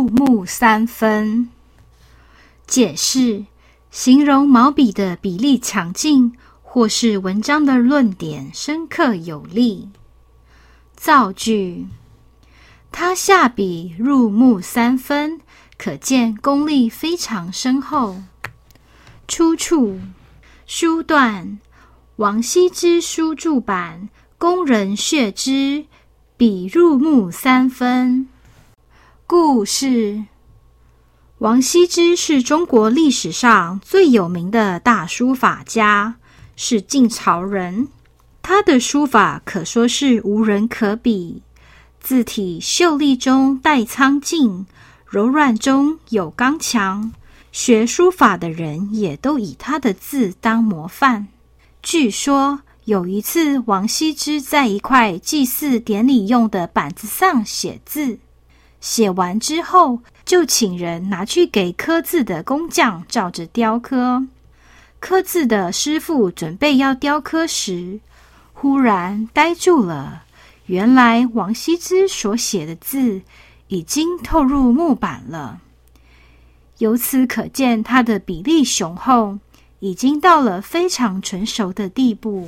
入木三分。解释：形容毛笔的笔力强劲，或是文章的论点深刻有力。造句：他下笔入木三分，可见功力非常深厚。出处：书段王羲之书注版，工人血之，笔入木三分。故事：王羲之是中国历史上最有名的大书法家，是晋朝人。他的书法可说是无人可比，字体秀丽中带苍劲，柔软中有刚强。学书法的人也都以他的字当模范。据说有一次，王羲之在一块祭祀典礼用的板子上写字，写完之后就请人拿去给刻字的工匠照着雕刻。刻字的师傅准备要雕刻时，忽然呆住了。原来王羲之所写的字已经透入木板了。由此可见他的笔力雄厚，已经到了非常成熟的地步。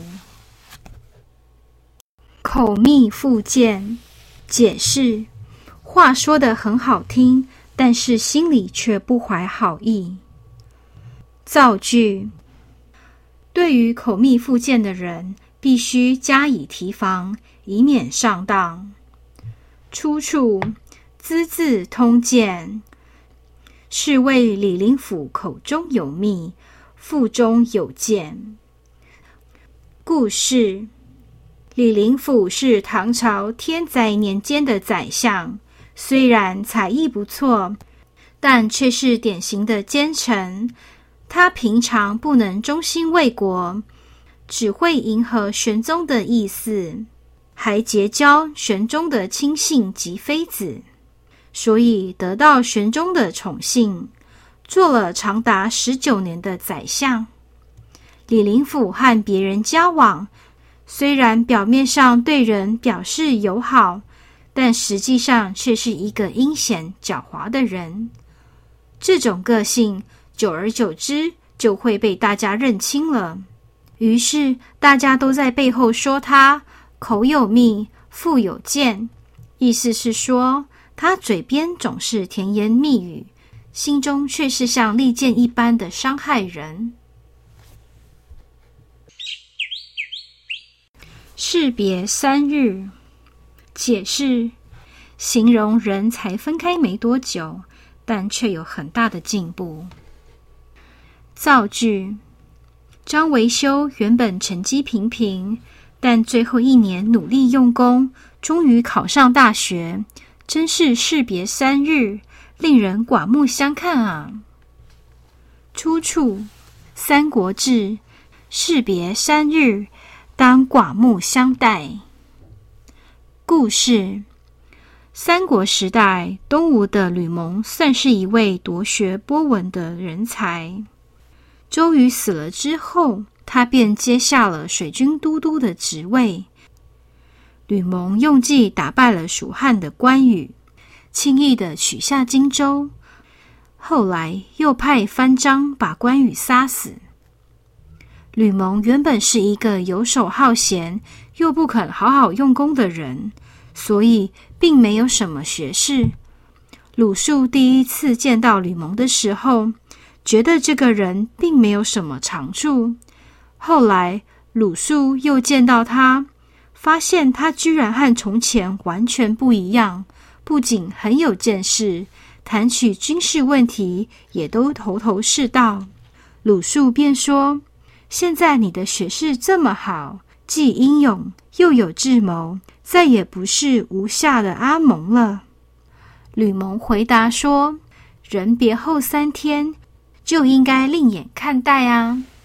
口蜜腹剑。解释：话说得很好听，但是心里却不怀好意。造句：对于口蜜腹剑的人，必须加以提防，以免上当。出处：资治通鉴。是谓李林甫口中有蜜，腹中有剑。故事：李林甫是唐朝天灾年间的宰相，虽然才艺不错，但却是典型的奸臣。他平常不能忠心为国，只会迎合玄宗的意思，还结交玄宗的亲信及妃子，所以得到玄宗的宠幸，做了长达19年的宰相。李林甫和别人交往，虽然表面上对人表示友好，但实际上却是一个阴险狡猾的人。这种个性久而久之就会被大家认清了，于是大家都在背后说他口有蜜，腹有剑，意思是说他嘴边总是甜言蜜语，心中却是像利剑一般的伤害人。士别3日。解释：形容人才分开没多久，但却有很大的进步。造句：张维修原本成绩平平，但最后1年努力用功，终于考上大学，真是士别3日，令人刮目相看啊。出处：三国志。士别3日，当刮目相待。故事：三国时代，东吴的吕蒙算是一位博学多闻的人才。周瑜死了之后，他便接下了水军都督的职位。吕蒙用计打败了蜀汉的关羽，轻易地取下荆州，后来又派番章把关羽杀死。吕蒙原本是一个游手好闲又不肯好好用功的人，所以并没有什么学识。鲁肃第一次见到吕蒙的时候，觉得这个人并没有什么长处。后来鲁肃又见到他，发现他居然和从前完全不一样，不仅很有见识，谈起军事问题也都头头是道。鲁肃便说：现在你的学识这么好，既英勇又有智谋，再也不是吴下的阿蒙了。吕蒙回答说：人别后3天，就应该另眼看待啊。